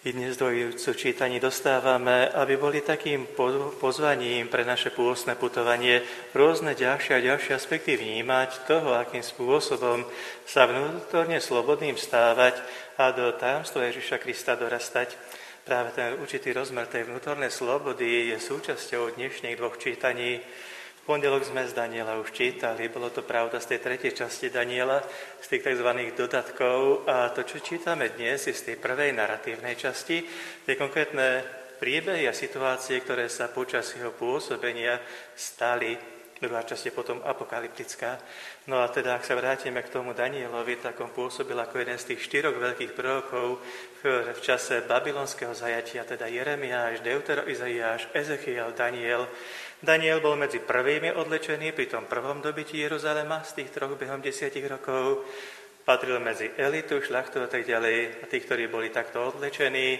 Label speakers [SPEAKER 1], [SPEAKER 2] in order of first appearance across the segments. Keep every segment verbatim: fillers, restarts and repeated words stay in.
[SPEAKER 1] I dnes dvojujúcu čítaní dostávame, aby boli takým pozvaním pre naše pôstne putovanie rôzne ďalšie a ďalšie aspekty vnímať toho, akým spôsobom sa vnútorne slobodným stávať a do tajomstva Ježiša Krista dorastať. Práve ten určitý rozmer tej vnútornej slobody je súčasťou dnešných dvoch čítaní. V pondelok sme z Daniela už čítali, bolo to pravda z tej tretej časti Daniela, z tých tzv. Dodatkov, a to, čo čítame dnes, je z tej prvej naratívnej časti, tie konkrétne príbehy a situácie, ktoré sa počas jeho pôsobenia stali. Druhá časť je potom apokalyptická. No a teda, ak sa vrátime k tomu Danielovi, tak on pôsobil ako jeden z tých štyroch veľkých prorokov v čase babylonského zajatia, teda Jeremiáš, Deutero, Izaiáš, Ezechiel, Daniel. Daniel bol medzi prvými odlečený pri tom prvom dobití Jeruzalema z tých troch behom desiatich rokov. Patril medzi elitu, šľachtu a tak ďalej, a tí, ktorí boli takto odlečení.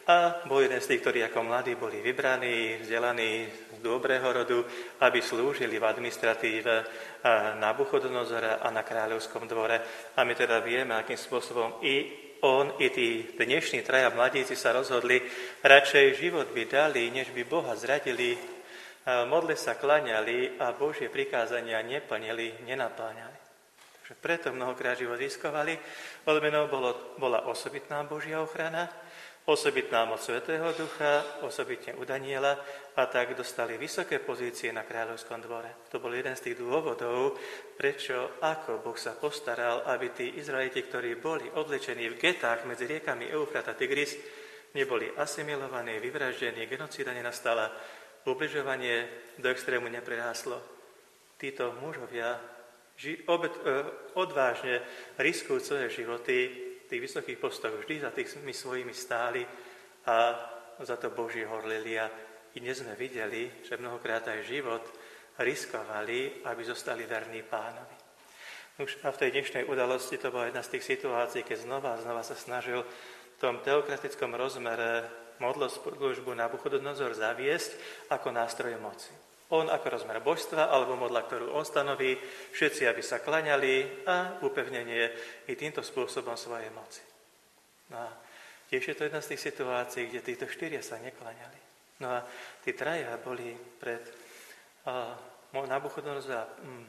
[SPEAKER 1] A bol jeden z tých, ktorí ako mladí boli vybraní, vzdelaní z dobrého rodu, aby slúžili v administratíve Nabuchodonozora a na kráľovskom dvore. A my teda vieme, akým spôsobom i on, i tí dnešní traja mladíci sa rozhodli, radšej život by dali, než by Boha zradili, modle sa klaňali a Božie prikázania neplnili, nenapláňali. Takže preto mnohokrát život riskovali. Odmenou bolo, bola osobitná Božia ochrana, osobitná moc Svätého Ducha, osobitne u Daniela, a tak dostali vysoké pozície na kráľovskom dvore. To bol jeden z tých dôvodov, prečo, ako Boh sa postaral, aby tí Izraeliti, ktorí boli odlečení v getách medzi riekami Eufrat a Tigris, neboli asimilovaní, vyvraždení, genocída nenastala, ubližovanie do extrému nepreráslo. Títo mužovia ži- obet, eh, odvážne riskujú svoje životy v tých vysokých postoch, vždy za tými svojimi stáli a za to Boží horlili. A i dnes sme videli, že mnohokrát aj život riskovali, aby zostali verní Pánovi. Už a v tej dnešnej udalosti to bola jedna z tých situácií, keď znova a znova sa snažil v tom teokratickom rozmere modloslužbu Nabuchodonozor zaviesť ako nástroj moci. On ako rozmer božstva alebo modla, ktorú on stanoví, všetci, aby sa klaňali, a upevnenie i týmto spôsobom svojej moci. No a tiež je to jedna z tých situácií, kde títo štyria sa neklaňali. No a tí traja boli pred uh, Nabuchodonozora um,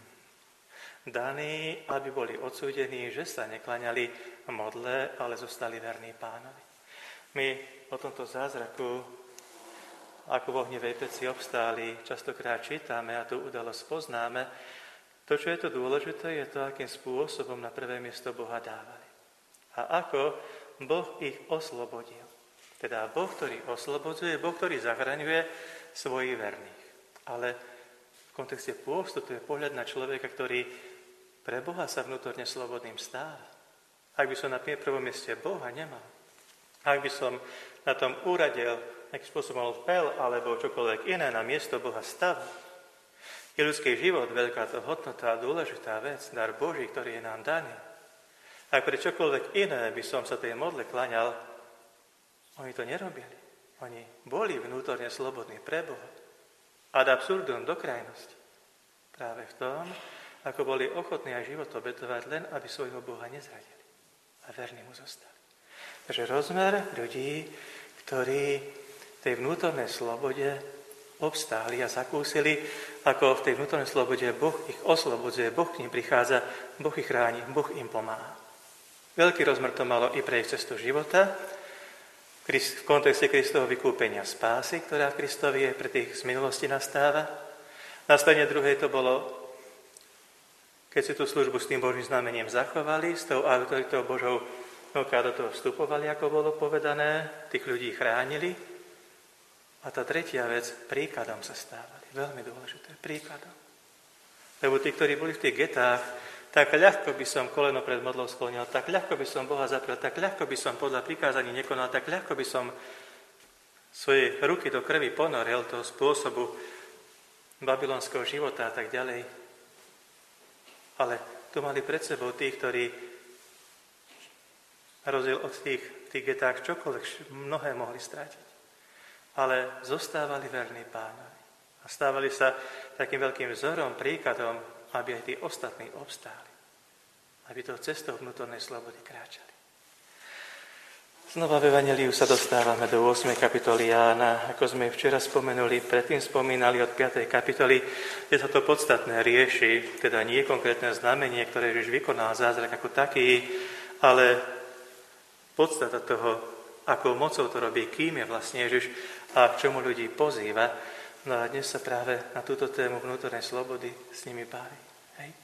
[SPEAKER 1] daní, aby boli odsúdení, že sa neklaňali modle, ale zostali verní Pánovi. My o tomto zázraku, ako v ohnivej peci obstáli, častokrát čítame a tú udalosť poznáme. To, čo je to dôležité, je to, akým spôsobom na prvé miesto Boha dávali. A ako Boh ich oslobodil. Teda Boh, ktorý oslobodzuje, Boh, ktorý zachraňuje svojich verných. Ale v kontexte pôstu to je pohľad na človeka, ktorý pre Boha sa vnútorne slobodným stáva. Ak by som na prvom mieste Boha nemal, ak by som na tom úrade nejakým spôsobom pel alebo čokoľvek iné na miesto Boha staval, je ľudský život veľká to hodnota a dôležitá vec, dar Boží, ktorý je nám daný. Ak pre čokoľvek iné by som sa tej modle klaňal, oni to nerobili. Oni boli vnútorne slobodní pre Boha. Ad absurdum, do krajnosti. Práve v tom, ako boli ochotní aj život obetovať, len aby svojho Boha nezradili. A verní mu zostali. Takže rozmer ľudí, ktorí v tej vnútornej slobode obstáli a zakúsili, ako v tej vnútornej slobode Boh ich oslobodzuje, Boh k nim prichádza, Boh ich chráni, Boh im pomáha. Veľký rozmer to malo i pre ich cestu života, v kontexte Kristovho vykúpenia spásy, ktorá v Kristovi je pre tých z minulosti nastáva. Na strane druhej to bolo, keď si tú službu s tým Božím znamením zachovali, s tou autoritou Božou, mnohokrát do toho vstupovali, ako bolo povedané, tých ľudí chránili. A tá tretia vec, príkladom sa stávali. Veľmi dôležité, príkladom. Lebo tí, ktorí boli v tých getách, tak ľahko by som koleno pred modlou sklonil, tak ľahko by som Boha zaprel, tak ľahko by som podľa prikázaní nekonal, tak ľahko by som svoje ruky do krvi ponoril toho spôsobu babylonského života a tak ďalej. Ale tu mali pred sebou tých, ktorí na rozdiel od tých, tých getách čokoľvek mnohé mohli strátiť. Ale zostávali verní Pánovi. A stávali sa takým veľkým vzorom, príkladom, aby aj tí ostatní obstáli. Aby to cestou vnútornej slobody kráčali. Znova v Evanjeliu sa dostávame do ôsmej kapitoly Jána. Ako sme včera spomenuli, predtým spomínali od piatej kapitoly, kde sa to podstatné rieši, teda nie konkrétne znamenie, ktoré Ježiš vykonal, zázrak ako taký, ale podstata toho, akou mocou to robí, kým je vlastne Ježiš a k čomu ľudí pozýva. No a dnes sa práve na túto tému vnútornej slobody s nimi baví. Hej?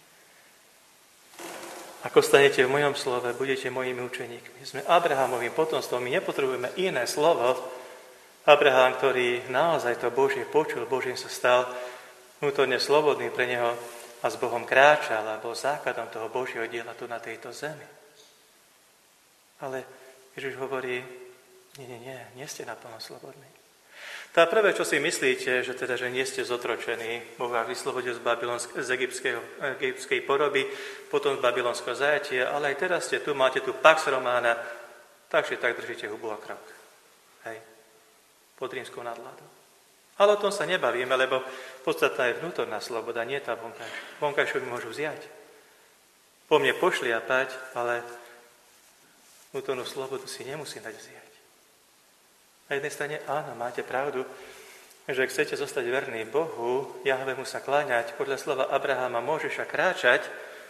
[SPEAKER 1] Ako stanete v mojom slove, budete mojimi učeníkmi. Sme Abrahamovým potomstvom, my nepotrebujeme iné slovo. Abraham, ktorý naozaj to Božie počul, Božím sa stal vnútorne slobodný pre neho a s Bohom kráčal a bol základom toho Božieho diela tu na tejto zemi. Ale Ježiš hovorí, nie, nie, nie, nie ste naplno slobodní. Tá prvé, čo si myslíte, že teda, že nie ste zotročení, Boh vás vyslobodil z, z egyptskej poroby, potom z babylonského zajatia, ale aj teraz ste tu, máte tu Pax Romana, takže tak držíte hubu a krok. Hej. Pod rímskou nadvládou. Ale o tom sa nebavíme, lebo podstatná je vnútorná sloboda, nie tá vonkajšia. Vonkajšiu mi môžu vziať. Po mne pošliapať, ale vnútornú slobodu si nemusím dať vziať. Na jednej strane, áno, máte pravdu, že ak chcete zostať verný Bohu, Jahvemu sa kláňať, podľa slova Abrahama môžeš a kráčať,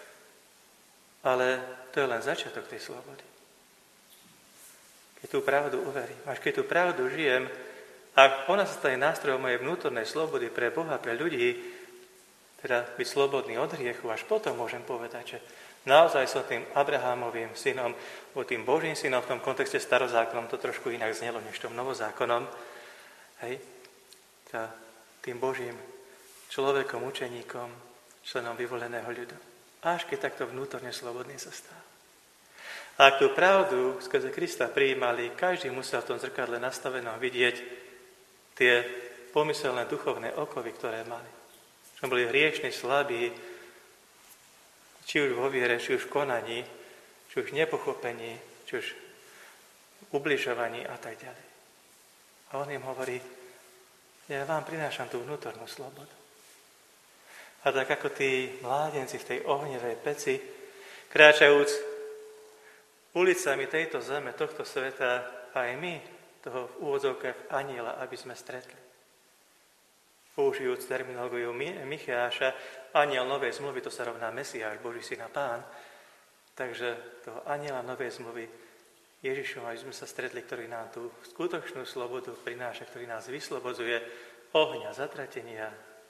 [SPEAKER 1] ale to je len začiatok tej slobody. Keď tú pravdu uverím, až keď tú pravdu žijem, ak ona sa stane nástrojom mojej vnútornej slobody pre Boha, pre ľudí, teda byť slobodný od hriechu, až potom môžem povedať, že naozaj som tým Abrahámovým synom, o tým Božím synom, v tom kontexte starozákonom to trošku inak znelo, než tom novozákonom. Hej? Tá, tým Božím človekom, učeníkom, členom vyvoleného ľudu. Až keď takto vnútorne slobodný sa stal. A ak tú pravdu skrze Krista prijímali, každý musel v tom zrkadle nastavenom vidieť tie pomyselné duchovné okovy, ktoré mali. Že boli hriešni, slabí, či už vo viere, či už v konaní, či už v nepochopení, či už v ubližovaní a tak ďalej. A on im hovorí, ja vám prinášam tú vnútornú slobodu. A tak ako tí mládenci v tej ohnivej peci, kráčajúc ulicami tejto zeme, tohto sveta, aj my, toho v úvodzovkách aniela, aby sme stretli. Použijúc terminológiu Micheáša, aniel novej zmluvy, to sa rovná Mesiáš, Boží syn a Pán. Takže toho aniela novej zmluvy Ježišom, aby sme sa stretli, ktorý nám tú skutočnú slobodu prináša, ktorý nás vyslobodzuje ohňa, zatratenia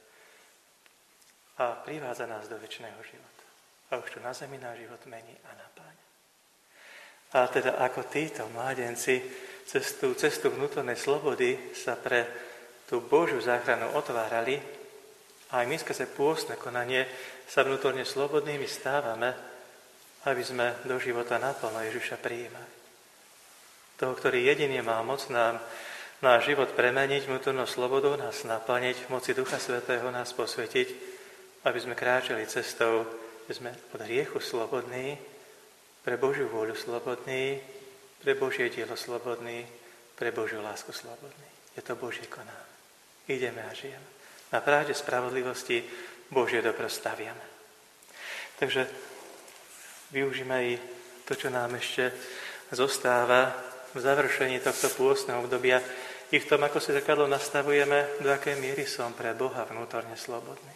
[SPEAKER 1] a privádza nás do večného života. A už tu na zemi náš život mení a napáňa. A teda ako títo mládenci cez tú cestu vnútornej slobody sa pre tú Božiu záchranu otvárali a aj my skrze pôstne konanie sa vnútorne slobodnými stávame, aby sme do života naplno Ježiša prijímali. Toho, ktorý jediný má moc nám náš život premeniť, vnútornou slobodou nás naplniť, v moci Ducha Svätého nás posvetiť, aby sme kráčali cestou, že sme od hriechu slobodní, pre Božiu vôľu slobodní, pre Božie dielo slobodní, pre Božiu lásku slobodní. Je to Božie konanie. Ideme a žijeme. Na pravde spravodlivosti Božie dobro staviame. Takže využíme aj to, čo nám ešte zostáva v završení tohto pôstneho obdobia i v tom, ako si zrkadlo nastavujeme, do akej miery som pre Boha vnútorne slobodný.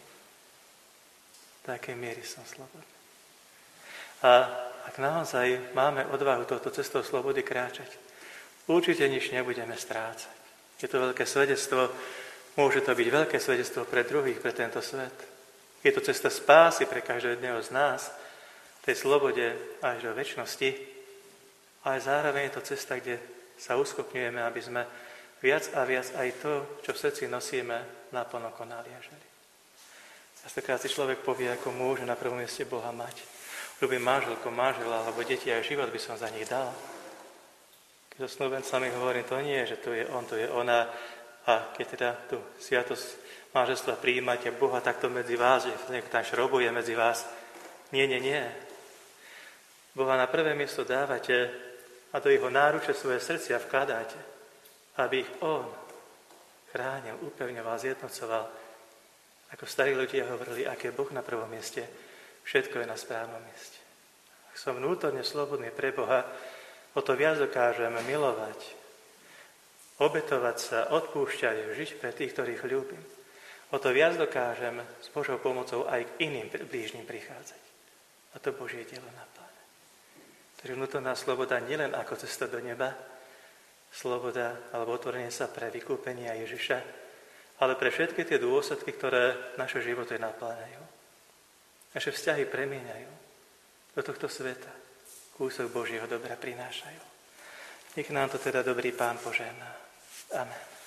[SPEAKER 1] Do akej miery som slobodný. A ak naozaj máme odvahu touto cestou slobody kráčať, určite nič nebudeme strácať. Je to veľké svedectvo, môže to byť veľké svedectvo pre druhých, pre tento svet. Je to cesta spásy pre každého jedného z nás, tej slobode až do večnosti, ale zároveň je to cesta, kde sa uschopňujeme, aby sme viac a viac aj to, čo v srdci nosíme, naplno konali a žili. Častokrát si človek povie, ako môže na prvom mieste Boha mať. Ľubím manželku, manžela, alebo deti, aj život by som za nich dal. Keď so snúbencami hovorím, to nie je, že to je on, to je ona. A keď teda tú sviatosť manželstva prijímate Boha takto medzi vás, že niekto tam šrobuje medzi vás. Nie, nie, nie. Boha na prvé miesto dávate a do jeho náruče svoje srdcia vkladáte, aby ich on chránil, upevňoval, zjednocoval. Ako starí ľudia hovorili, aké je Boh na prvom mieste, všetko je na správnom mieste. Ak som vnútorne slobodný pre Boha, o to viac dokážem milovať, obetovať sa, odpúšťať, žiť pre tých, ktorých ľúbim. O to viac dokážem s Božou pomocou aj k iným blížnym prichádzať. A to Božie dielo napláne. Takže vnútorná sloboda nielen ako cesta do neba, sloboda alebo otvorenie sa pre vykúpenia Ježiša, ale pre všetky tie dôsledky, ktoré naše životy napláňajú. Naše vzťahy premieňajú do tohto sveta. Kúsok Božieho dobra prinášajú. Nech nám to teda dobrý Pán požehná. Amen.